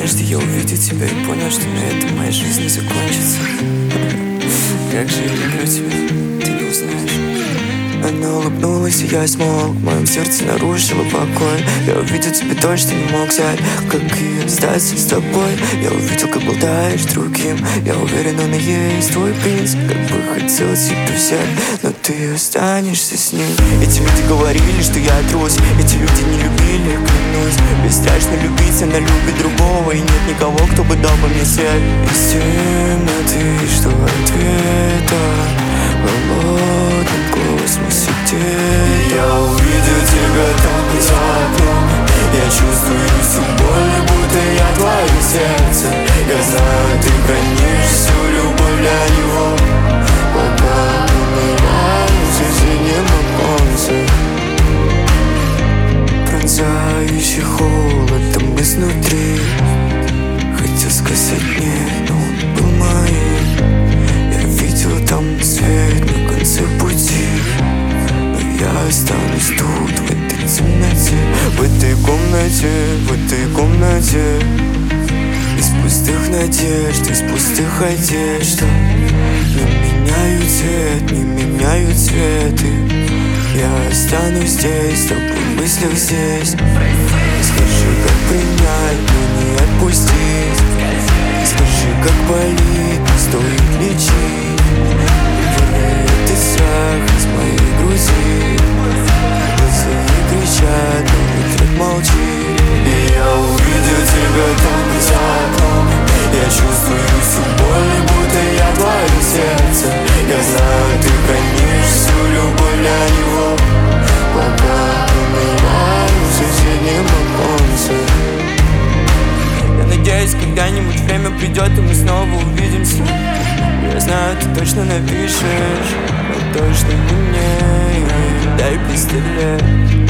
однажды я увидел тебя и понял, что на этом моя жизнь не закончится. Как же я люблю тебя, ты не узнаешь. Она улыбнулась, и я смолк. В моем сердце нарушила покой. Я увидел тебя то, что не мог взять. Как и остаться с тобой. Я увидел, как болтаешь другим. Я уверен, он и есть твой принц. Как бы хотел тебя взять, но ты останешься с ним. Эти люди говорили, что я трус. Эти люди не любили, клянусь. Бесстрашно любить, она любит другого. И нет никого, кто бы дал бы мне свет. Из темноты, что ответа в холодном космосе где я увидел тебя там за окном. Я чувствую всю боль, будто я твое сердце. Я знаю, ты хранишь всю любовь для него. Пока умираю в соседнем оконце. Пронзающий холодом изнутри. Хотел сказать нет, но он был моим. Я видел там свет на конце пути. Я останусь тут, в этой темноте. В этой комнате, в этой комнате. Из пустых надежд, из пустых одежд. Не меняют цвет, не меняют цветы. Я останусь здесь, в тобой мыслях здесь. Скажи, как принять, но не отпустить. Скажи, как болит, не стоит лечить. Вырвет страх из моей груди. Глаза не кричат, но ветрят молчит. И я увидел тебя там за окном. Я чувствую всю боль, будто я твое сердце. Я знаю, ты хранишь всю любовь для него. Пока умираю в соседнем оконце. Я надеюсь, когда-нибудь время придет, и мы снова увидимся. Я знаю, ты точно напишешь, но точно не мне. Дай пистолет.